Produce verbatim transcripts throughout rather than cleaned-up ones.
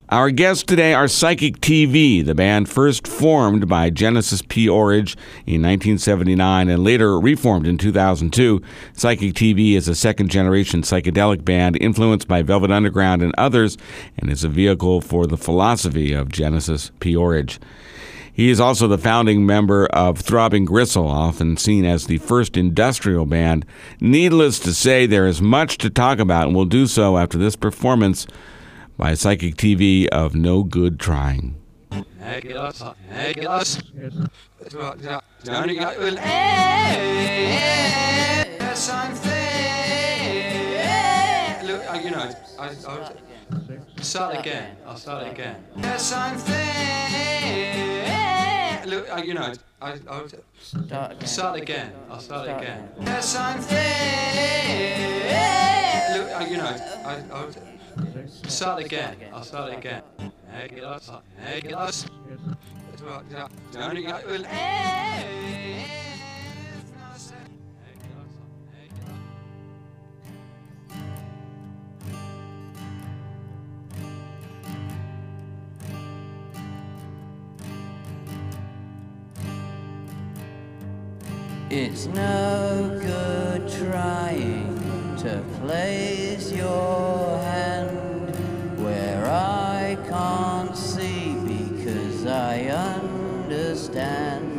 Our guests today are Psychic T V, the band first formed by Genesis P. Orridge in nineteen seventy-nine and later reformed in two thousand two. Psychic T V is a second-generation psychedelic band influenced by Velvet Underground and others, and is a vehicle for the philosophy of Genesis P. Orridge. He is also the founding member of Throbbing Gristle, often seen as the first industrial band. Needless to say, there is much to talk about, and we'll do so after this performance by Psychic T V of No Good Trying. You know, I, I'll start again. I'll start again. Yes, I'm fair. Look, you know, I, I'll start again. I'll start again. Yes, I'm fair. Look, you know, I, I'll start again. I'll start again. It's no good trying to place your hand where I can't see, because I understand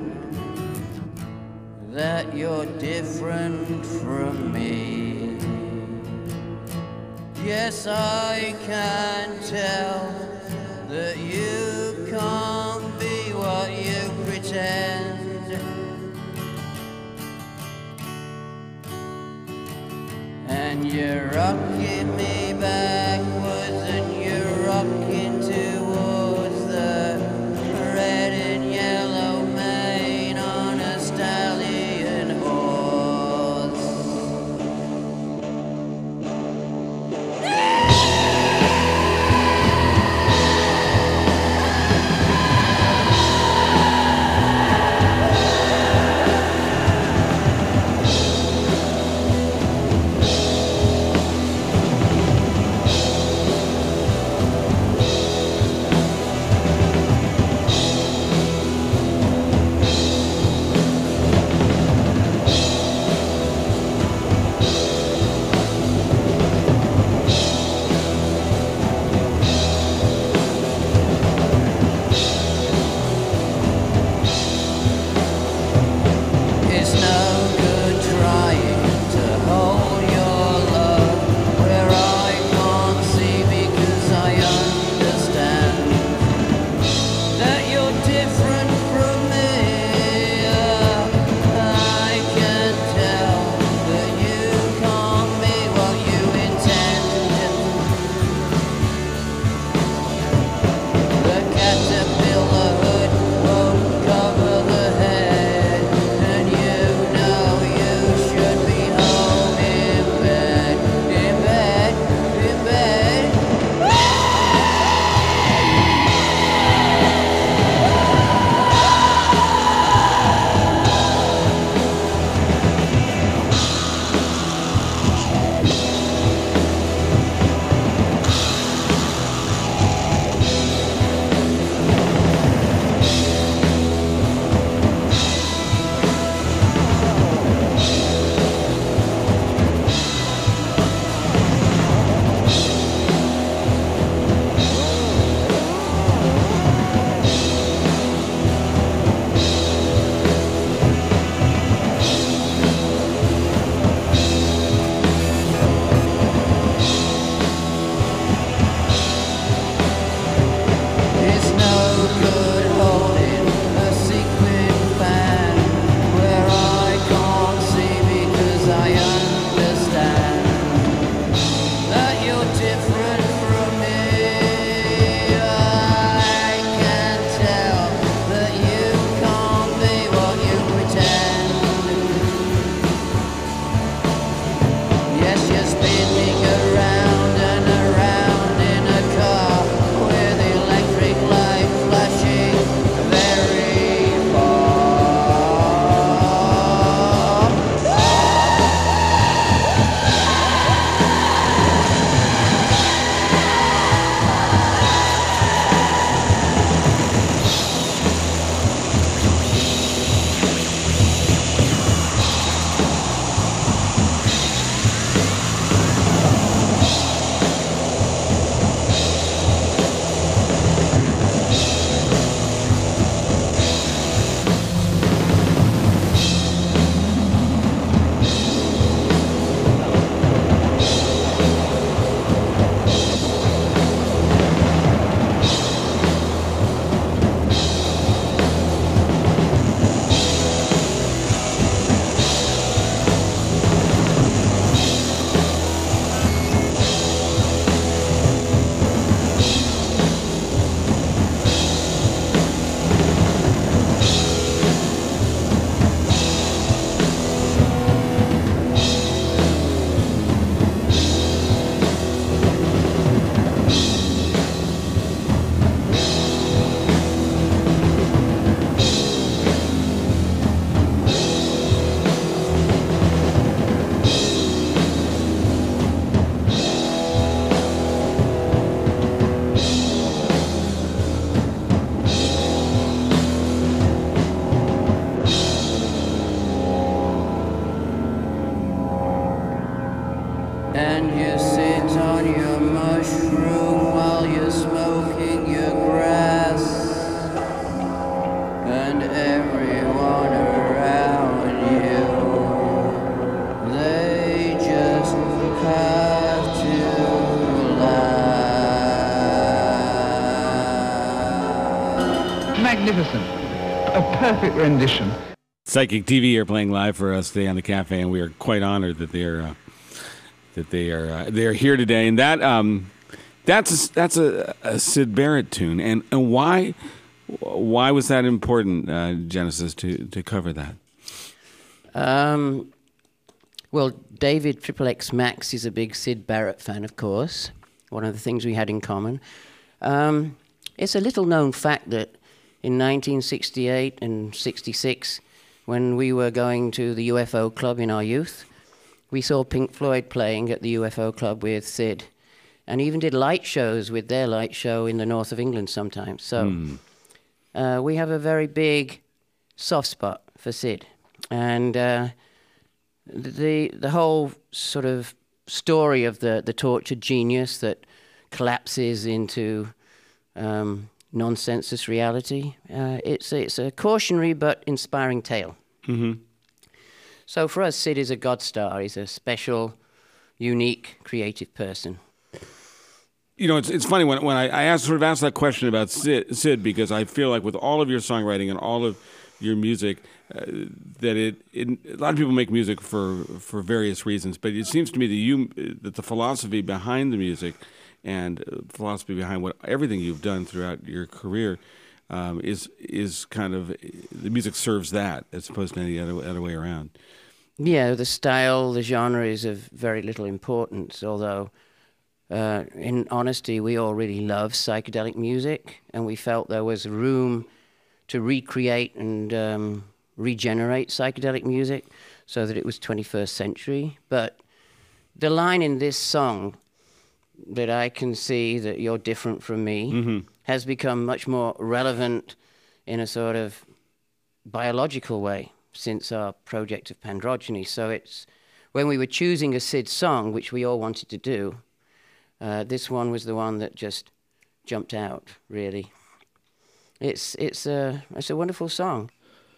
that you're different from me. Yes, I can tell that you can't be what you pretend. And you're rocking me backwards, and you're rocking towards the red and yellow mane on a stallion horse. magnificent. A perfect rendition. Psychic T V are playing live for us today on the Cafe, and we are quite honored that they are uh, that they are uh, they are here today. And that um, that's a, that's a, a Syd Barrett tune. And and why why was that important, uh, Genesis, to to cover that? Um, well, David Triple X Max is a big Syd Barrett fan, of course. One of the things we had in common. Um, it's a little known fact that in nineteen sixty-eight and sixty-six, when we were going to the U F O Club in our youth, we saw Pink Floyd playing at the U F O Club with Syd, and even did light shows with their light show in the north of England sometimes. So mm. uh, we have a very big soft spot for Syd. And uh, the the whole sort of story of the, the tortured genius that collapses into um, nonsensus reality, uh, it's, a, it's a cautionary but inspiring tale. Mm-hmm. So for us, Syd is a god star. He's a special, unique, creative person. You know, it's it's funny when when I, I asked, sort of asked that question about Syd, Syd because I feel like with all of your songwriting and all of your music, uh, that it, it a lot of people make music for for various reasons, but it seems to me that you that the philosophy behind the music and uh, philosophy behind what everything you've done throughout your career um, is is kind of the music serves that as opposed to any other other way around. Yeah, the style, the genre is of very little importance, although uh, in honesty, we all really love psychedelic music, and we felt there was room to recreate and um, regenerate psychedelic music so that it was twenty-first century. But the line in this song, that I can see that you're different from me, mm-hmm. has become much more relevant in a sort of biological way since our project of Pandrogyny. So it's when we were choosing a Syd song, which we all wanted to do, uh, this one was the one that just jumped out, really. It's it's a it's a wonderful song.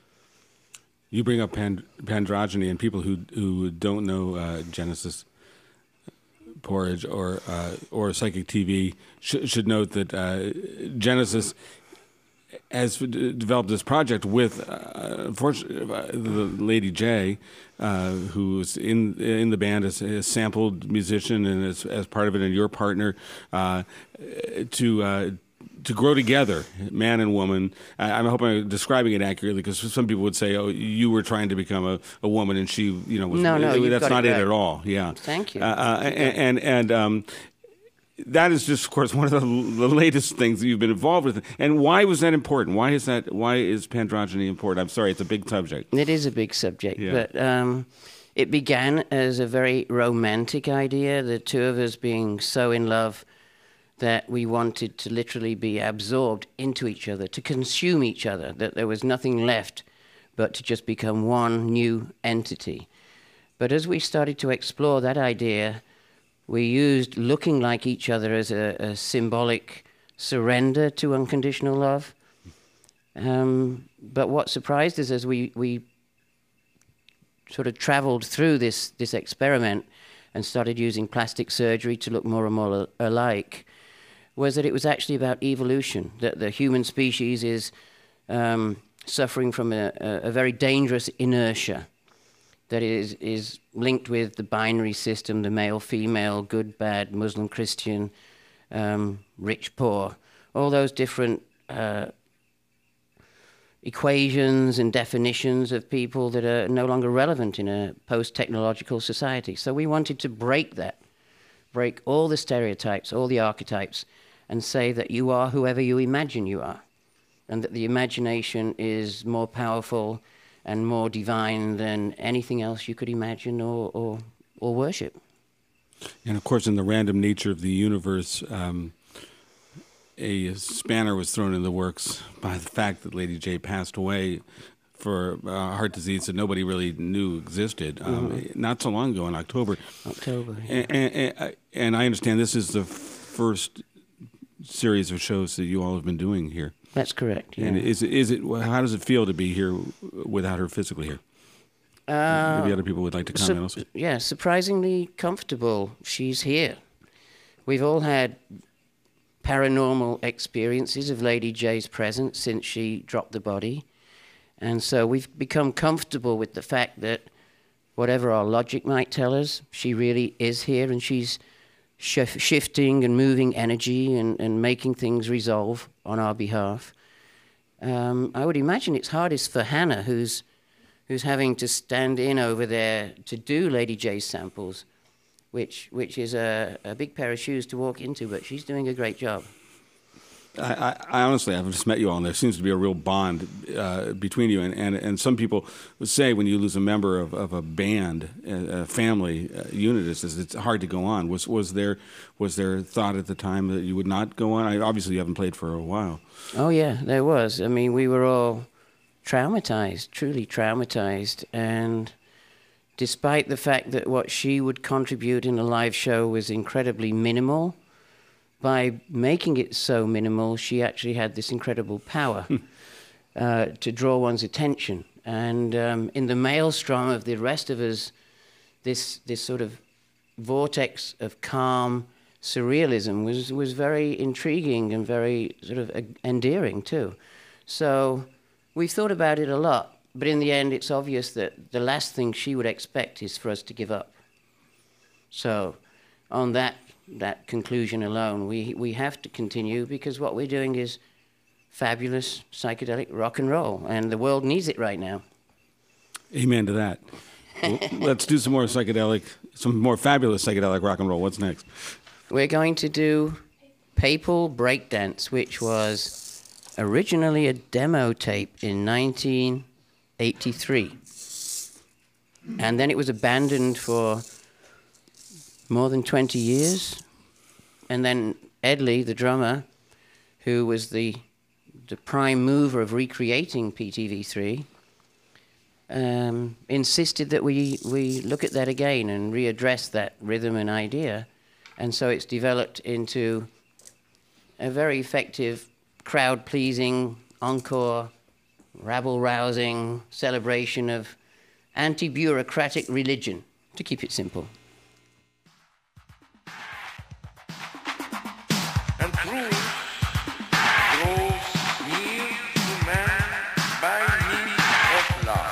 You bring up Pand- Pandrogyny, and people who who don't know uh, Genesis Porridge or uh, or Psychic T V sh- should note that uh, Genesis has d- developed this project with, uh, unfortunately, uh, the Lady J, uh, who's in in the band as a sampled musician and as as part of it, and your partner uh, to. Uh, to grow together, man and woman. I, I hope I'm describing it accurately, because some people would say, "Oh, you were trying to become a, a woman," and she, you know, was, no, no, it, that's not it, right. it at all. Yeah, thank you. Uh, uh, and and, and um, that is just, of course, one of the, the latest things that you've been involved with. And why was that important? Why is that? Why is Pandrogyny important? I'm sorry, it's a big subject. It is a big subject, yeah. but um, it began as a very romantic idea. The two of us being so in love that we wanted to literally be absorbed into each other, to consume each other, that there was nothing left but to just become one new entity. But as we started to explore that idea, we used looking like each other as a, a symbolic surrender to unconditional love. Um, but what surprised us as we, we sort of traveled through this, this experiment and started using plastic surgery to look more and more alike, was that it was actually about evolution, that the human species is um, suffering from a, a, a very dangerous inertia that is, is linked with the binary system, the male-female, good, bad, Muslim, Christian, um, rich, poor, all those different uh, equations and definitions of people that are no longer relevant in a post-technological society. So we wanted to break that, break all the stereotypes, all the archetypes, and say that you are whoever you imagine you are, and that the imagination is more powerful and more divine than anything else you could imagine or, or, or worship. And of course, in the random nature of the universe, um, a spanner was thrown in the works by the fact that Lady J passed away for uh, heart disease that nobody really knew existed um, mm-hmm. not so long ago in October. October. Yeah. And, and, and, and I understand this is the first series of shows that you all have been doing here. That's correct. Yeah. And is is it? How does it feel to be here without her physically here? Uh, Maybe other people would like to comment su- also. Yeah, surprisingly comfortable. She's here. We've all had paranormal experiences of Lady Jaye's presence since she dropped the body. And so we've become comfortable with the fact that whatever our logic might tell us, she really is here, and she's shif- shifting and moving energy and, and making things resolve on our behalf. Um, I would imagine it's hardest for Hannah, who's who's having to stand in over there to do Lady Jaye's samples, which which is a, a big pair of shoes to walk into, but she's doing a great job. I, I, I honestly, I've just met you all, and there seems to be a real bond uh, between you. And, and, and some people would say when you lose a member of, of a band, a, a family uh, unit, it's, it's hard to go on. Was was there was there thought at the time that you would not go on? I, obviously, you haven't played for a while. Oh yeah, there was. I mean, we were all traumatized, truly traumatized, and despite the fact that what she would contribute in a live show was incredibly minimal, by making it so minimal, she actually had this incredible power uh, to draw one's attention. And um, in the maelstrom of the rest of us, this this sort of vortex of calm surrealism was, was very intriguing and very sort of endearing too. So we've thought about it a lot, but in the end it's obvious that the last thing she would expect is for us to give up. So on that that conclusion alone, we we have to continue, because what we're doing is fabulous psychedelic rock and roll, and the world needs it right now. Amen to that. Well, let's do some more psychedelic, some more fabulous psychedelic rock and roll. What's next? We're going to do Papal Breakdance, which was originally a demo tape in nineteen eighty-three. And then it was abandoned for more than twenty years. And then Ed Lee, the drummer, who was the the prime mover of recreating P T V three, um, insisted that we, we look at that again and readdress that rhythm and idea. And so it's developed into a very effective, crowd-pleasing, encore, rabble-rousing celebration of anti-bureaucratic religion, to keep it simple. And truth grows near to man by means of love.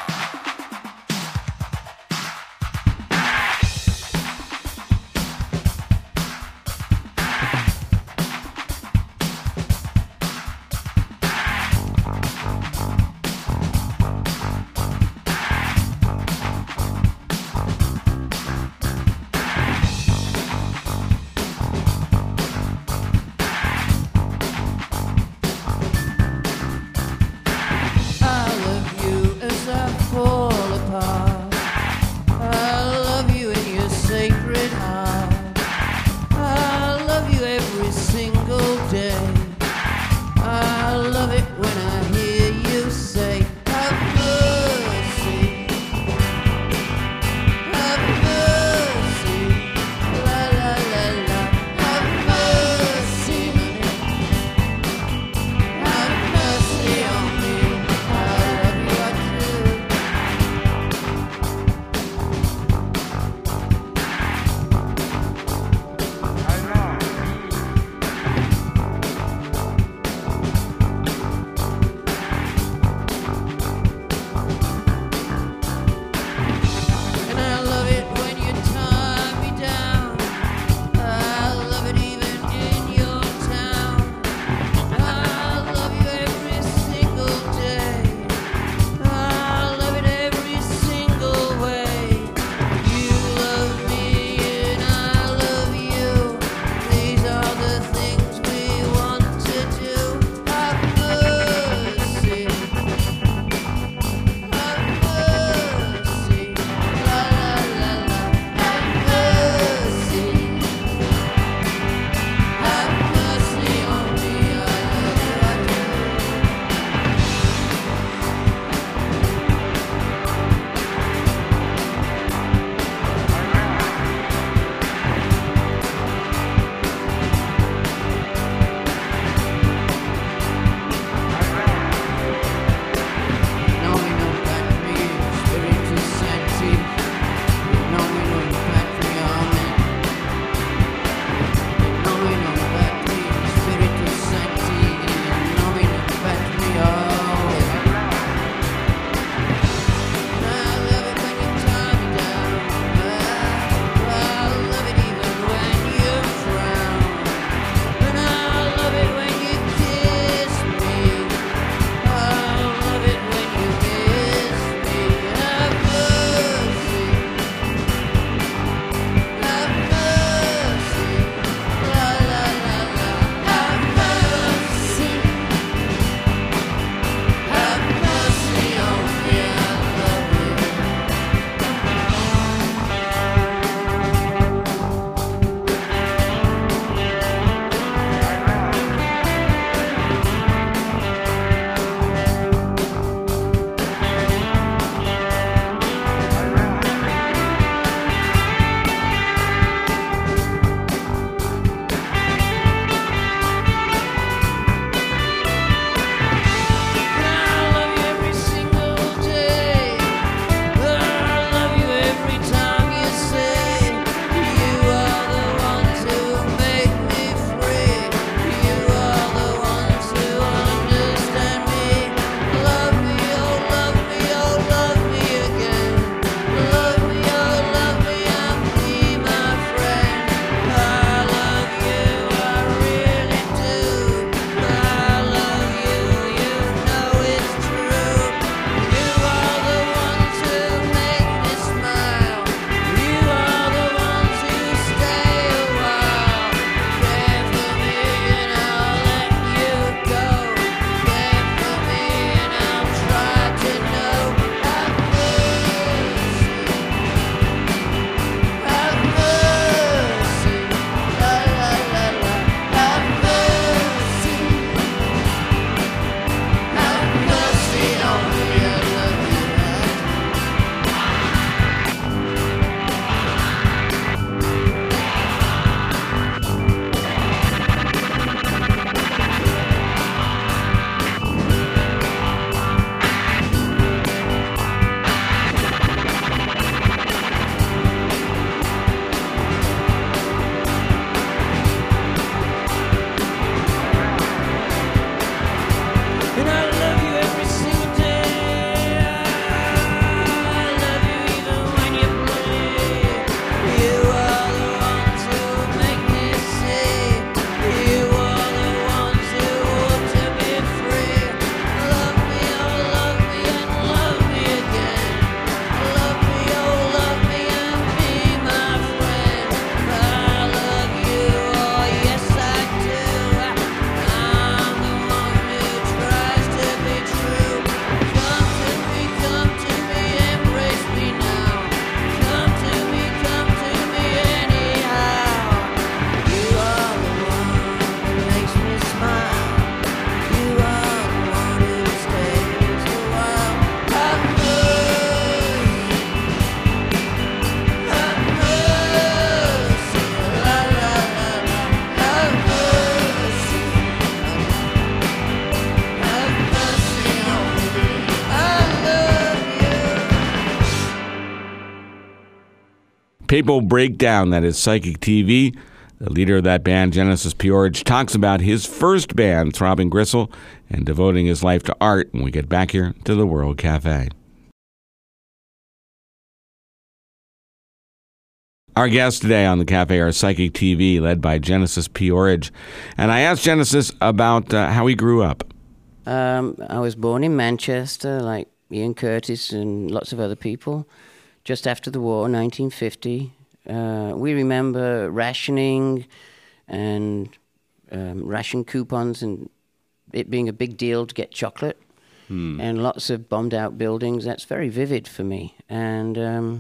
Papal Breakdown, that is Psychic T V. The leader of that band, Genesis P-Orridge, talks about his first band, Throbbing Gristle, and devoting his life to art when we get back here to the World Cafe. Our guests today on the Cafe are Psychic T V, led by Genesis P-Orridge. And I asked Genesis about uh, how he grew up. Um, I was born in Manchester, like Ian Curtis and lots of other people, just after the war, nineteen fifty. Uh, we remember rationing and um, ration coupons and it being a big deal to get chocolate hmm. and lots of bombed-out buildings. That's very vivid for me. And um,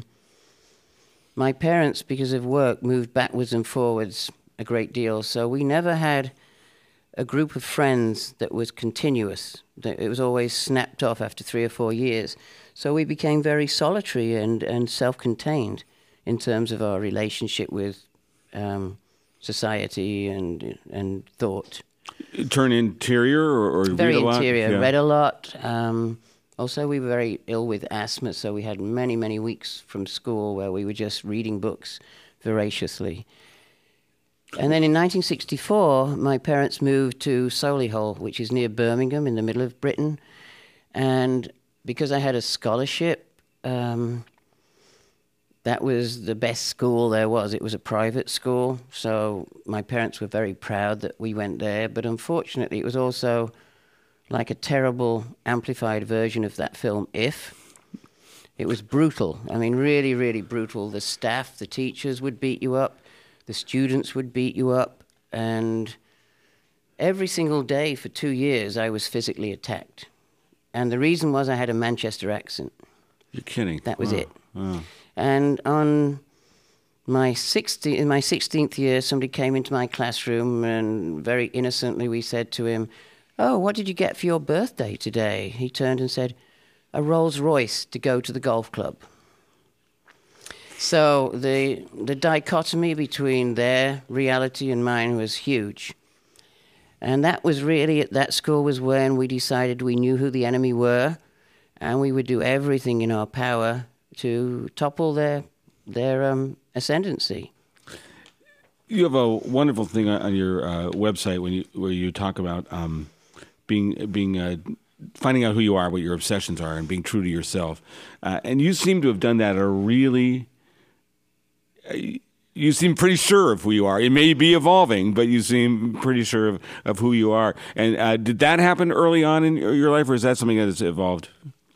my parents, because of work, moved backwards and forwards a great deal, so we never had a group of friends that was continuous. It was always snapped off after three or four years. So we became very solitary and, and self-contained in terms of our relationship with um, society and and thought. Turn interior or, or very read a lot? interior. Yeah. Read a lot. Um, also, we were very ill with asthma, so we had many, many weeks from school where we were just reading books voraciously. And then in nineteen sixty-four, my parents moved to Solihull, which is near Birmingham in the middle of Britain. And because I had a scholarship, um, that was the best school there was. It was a private school, so my parents were very proud that we went there. But unfortunately, it was also like a terrible amplified version of that film, If. It was brutal. I mean, really, really brutal. The staff, the teachers would beat you up. The students would beat you up. And every single day for two years, I was physically attacked. And the reason was I had a Manchester accent. You're kidding. That was wow. it. Wow. And on my sixteenth, in my sixteenth year, somebody came into my classroom and very innocently we said to him, "Oh, what did you get for your birthday today?" He turned and said, "A Rolls Royce to go to the golf club." So the the dichotomy between their reality and mine was huge. And that was really, at that school was when we decided we knew who the enemy were and we would do everything in our power to topple their their um, ascendancy. You have a wonderful thing on your uh, website when you where you talk about um, being being uh, finding out who you are, what your obsessions are, and being true to yourself. Uh, and you seem to have done that at a really. Uh, you seem pretty sure of who you are. It may be evolving, but you seem pretty sure of, of who you are. And uh, did that happen early on in your life, or is that something that has evolved?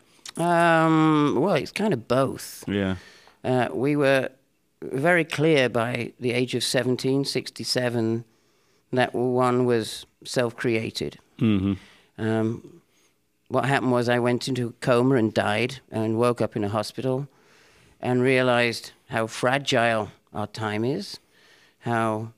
Um, well, it's kind of both. Yeah. Uh, we were very clear by the age of seventeen, sixty-seven, that one was self-created. Mm-hmm. Um, what happened was I went into a coma and died and woke up in a hospital and realized how fragile our time is, how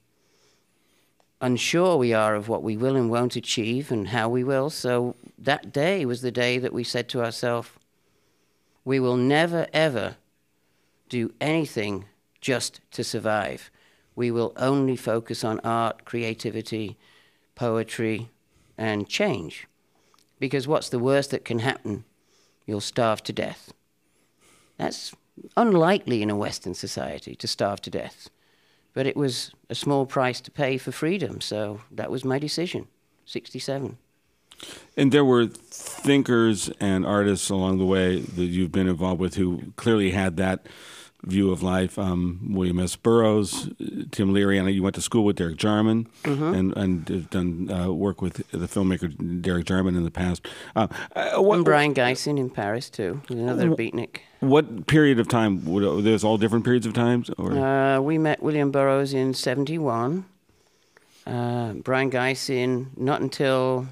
unsure we are of what we will and won't achieve and how we will. So that day was the day that we said to ourselves, we will never, ever do anything just to survive. We will only focus on art, creativity, poetry, and change. Because what's the worst that can happen? You'll starve to death. That's unlikely in a Western society to starve to death. But it was a small price to pay for freedom, so that was my decision, sixty-seven. And there were thinkers and artists along the way that you've been involved with who clearly had that view of life. Um, William S. Burroughs, Tim Leary, and you went to school with Derek Jarman, mm-hmm. and and have done uh, work with the filmmaker Derek Jarman in the past. Uh, what, and Brian Gysin in Paris too, another beatnik. What period of time? Would, there's all different periods of times? Or? Uh, we met William Burroughs in seventy-one. Uh, Brian Gysin not until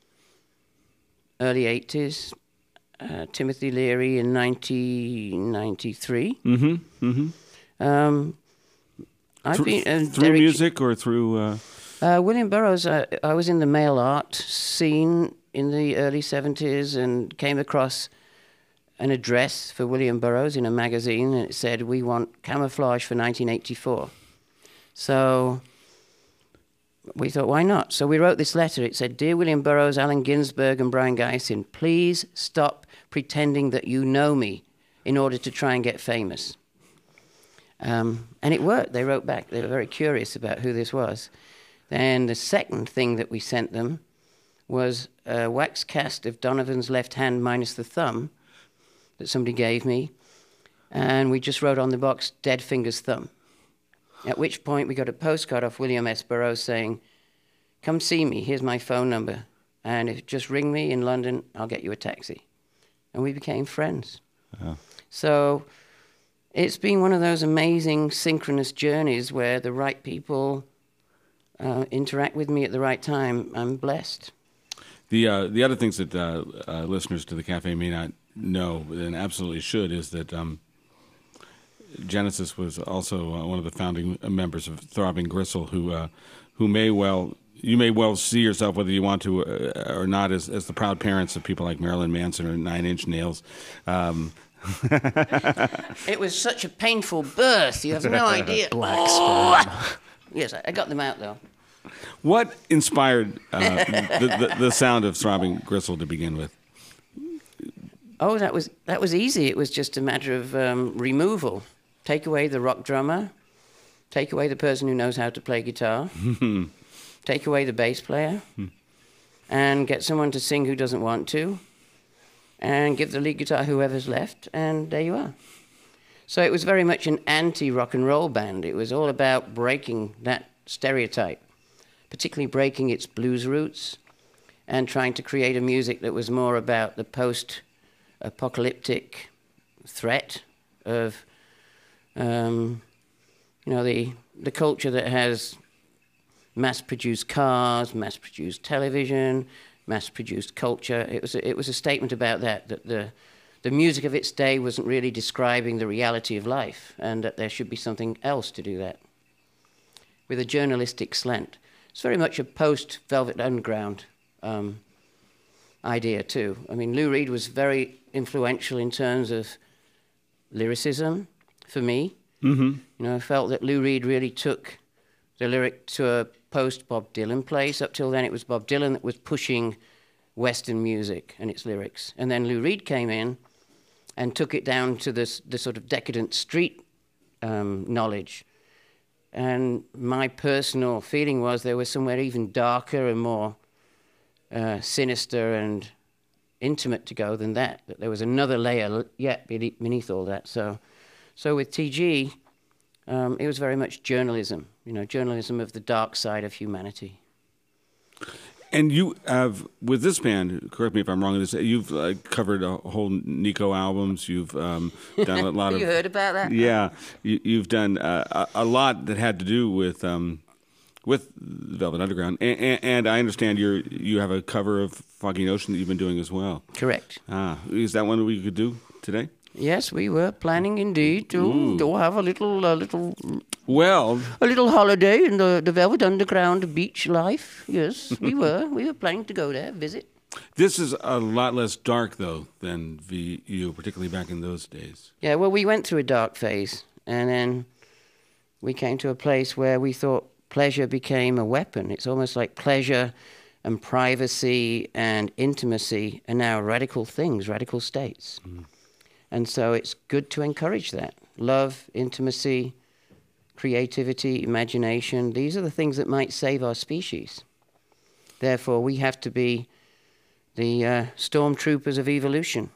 early eighties. Uh, Timothy Leary in nineteen ninety-three. Mm-hmm. Mm-hmm. Um, I've Th- been uh, through Derek, music or through. Uh... Uh, William Burroughs. Uh, I was in the mail art scene in the early seventies and came across an address for William Burroughs in a magazine, and it said, "We want camouflage for nineteen eighty-four." So we thought, why not? So we wrote this letter. It said, "Dear William Burroughs, Allen Ginsberg, and Brian Gysin, please stop pretending that you know me in order to try and get famous." Um, and it worked. They wrote back. They were very curious about who this was. Then the second thing that we sent them was a wax cast of Donovan's left hand minus the thumb that somebody gave me. And we just wrote on the box, Dead Fingers Thumb. At which point we got a postcard off William S. Burroughs saying, come see me, here's my phone number. And if just ring me in London, I'll get you a taxi. And we became friends. Uh-huh. So it's been one of those amazing synchronous journeys where the right people uh, interact with me at the right time. I'm blessed. The uh, the other things that uh, uh, listeners to the Cafe may not know, and absolutely should, is that um, Genesis was also uh, one of the founding members of Throbbing Gristle, who uh, who may well you may well see yourself, whether you want to uh, or not, as as the proud parents of people like Marilyn Manson or Nine Inch Nails. Um, It was such a painful birth. You have no idea. Black oh! sperm. Yes, I got them out though. What inspired uh, the, the the sound of Throbbing Gristle to begin with? Oh, that was that was easy. It was just a matter of um, removal. Take away the rock drummer. Take away the person who knows how to play guitar. Take away the bass player. And get someone to sing who doesn't want to. And give the lead guitar whoever's left. And there you are. So it was very much an anti-rock and roll band. It was all about breaking that stereotype. Particularly breaking its blues roots. And trying to create a music that was more about the post- apocalyptic threat of, um, you know, the the culture that has mass-produced cars, mass-produced television, mass-produced culture. It was a, it was a statement about that, that the the music of its day wasn't really describing the reality of life, and that there should be something else to do that, with a journalistic slant. It's very much a post-Velvet Underground um, idea too. I mean, Lou Reed was very influential in terms of lyricism for me. Mm-hmm. You know, I felt that Lou Reed really took the lyric to a post-Bob Dylan place. Up till then, it was Bob Dylan that was pushing Western music and its lyrics. And then Lou Reed came in and took it down to this, the sort of decadent street um, knowledge. And my personal feeling was there was somewhere even darker and more uh, sinister and intimate to go than that, that there was another layer yet beneath all that. So so with T G, um, it was very much journalism, you know, journalism of the dark side of humanity. And you have, with this band, correct me if I'm wrong in this, you've uh, covered a whole Nico albums, you've um, done a lot of... You heard about that? Yeah, you, you've done uh, a, a lot that had to do with... Um, with Velvet Underground, and, and, and I understand you you have a cover of Foggy Notion that you've been doing as well. Correct. Ah, is that one we could do today? Yes, we were planning indeed to, to have a little a little well a little holiday in the, the Velvet Underground beach life. Yes, we were. We were planning to go there, visit. This is a lot less dark though than V U, particularly back in those days. Yeah, well, we went through a dark phase, and then we came to a place where we thought pleasure became a weapon. It's almost like pleasure and privacy and intimacy are now radical things, radical states. Mm. And so it's good to encourage that. Love, intimacy, creativity, imagination, these are the things that might save our species. Therefore, we have to be the uh, stormtroopers of evolution.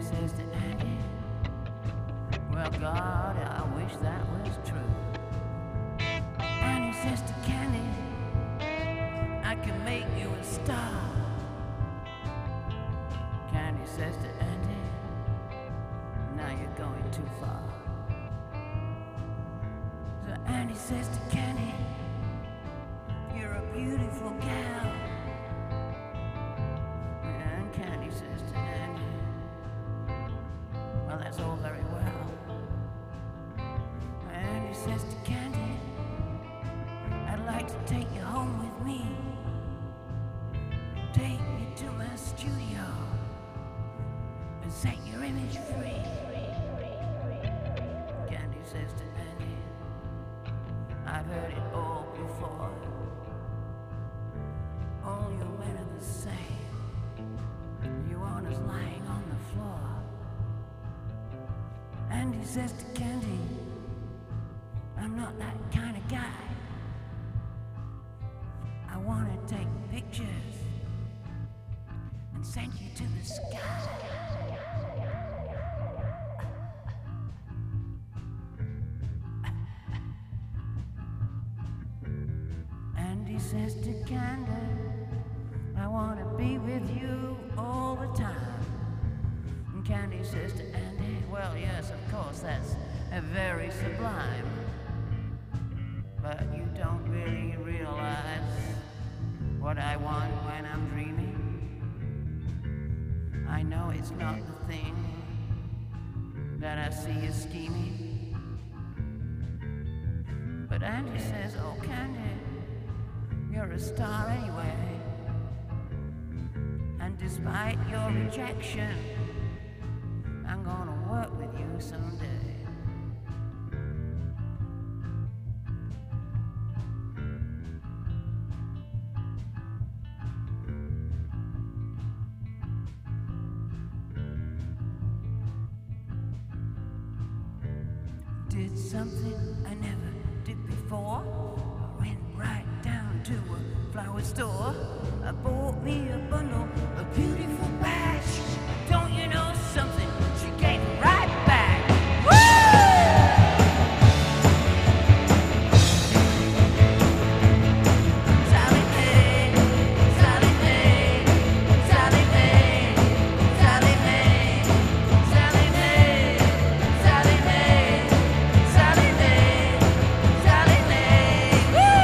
says to Andy, well, God, I wish that was true. Andy says to Candy, I can make you a star. Candy says to Andy, now you're going too far. So Andy says to Candy, you're a beautiful gal. And Candy says to Andy, well, that's all very well. And he says to Candy, I'd like to take you home with me. Take me to my studio and set your image free. Candy says to Andy, I've heard it all before. All you men are the same. You want us lying on the floor. And he says to Candy, I'm not that kind of guy. I want to take pictures and send you to the sky. And he says to Candy, I want to be with you all the time. And Candy says to Andy, well, yes, of course, that's a very sublime. But you don't really realize what I want when I'm dreaming. I know it's not the thing that I see you scheming. But Andy says, oh, Candy, you're a star anyway. And despite your rejection, I'm gonna work with you someday. Did something I never did before. I went right down to a flower store. I bought me a bundle of beautiful bags. Don't you know something? She gave it right back. Woo! Sally Mae, Sally Mae, Sally Mae, Sally Mae, Sally Mae, Sally Mae, Sally Mae, Sally Mae, woo!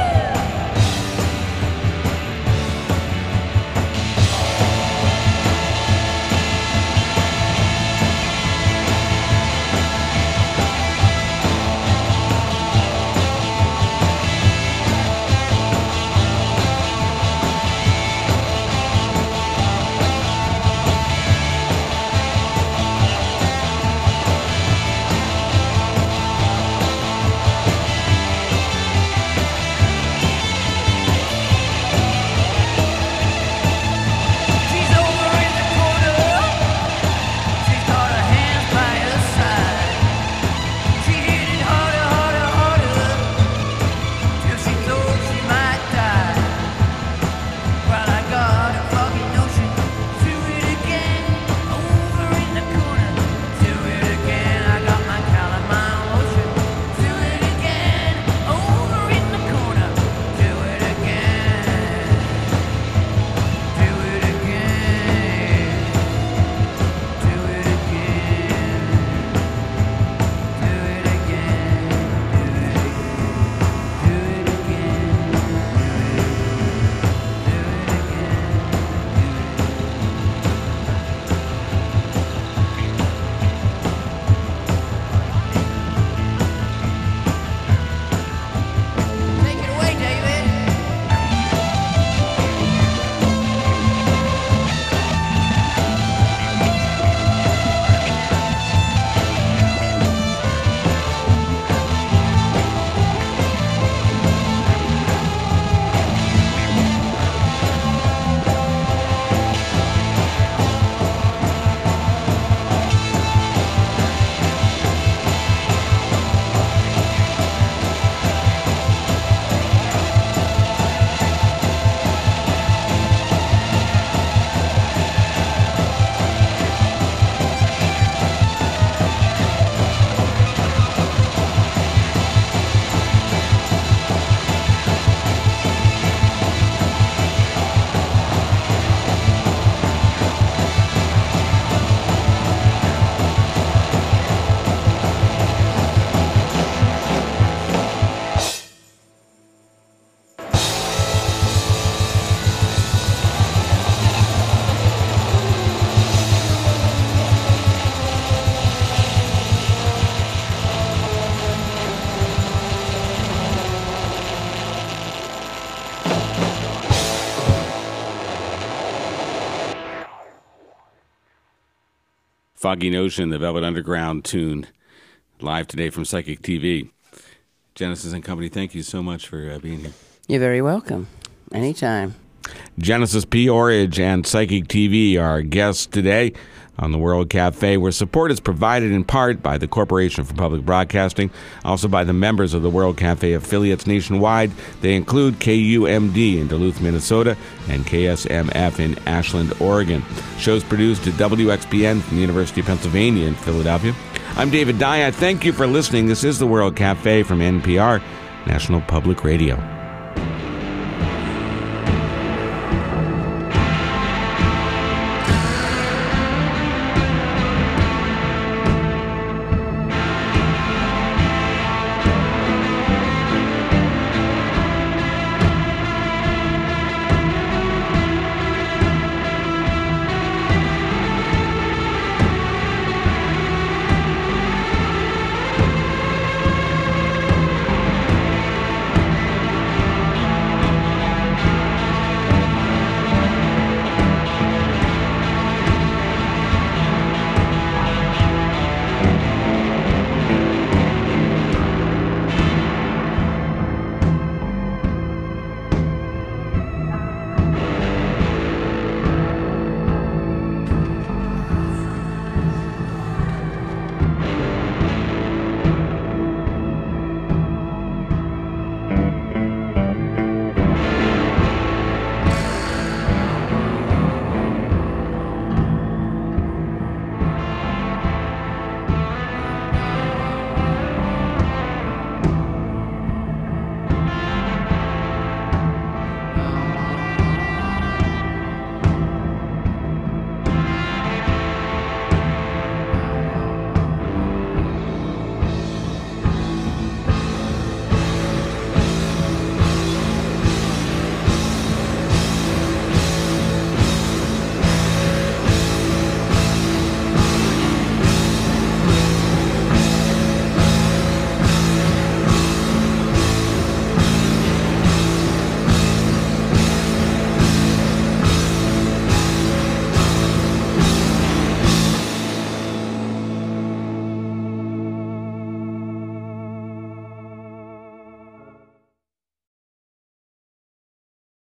Foggy Notion, the Velvet Underground tune, live today from Psychic T V. Genesis and Company, thank you so much for uh, being here. You're very welcome. Anytime. Genesis P. Orridge and Psychic T V are our guests today on the World Cafe, where support is provided in part by the Corporation for Public Broadcasting, also by the members of the World Cafe affiliates nationwide. They include K U M D in Duluth, Minnesota, and K S M F in Ashland, Oregon. Shows produced at W X P N from the University of Pennsylvania in Philadelphia. I'm David Dye. Thank you for listening. This is the World Cafe from N P R, National Public Radio.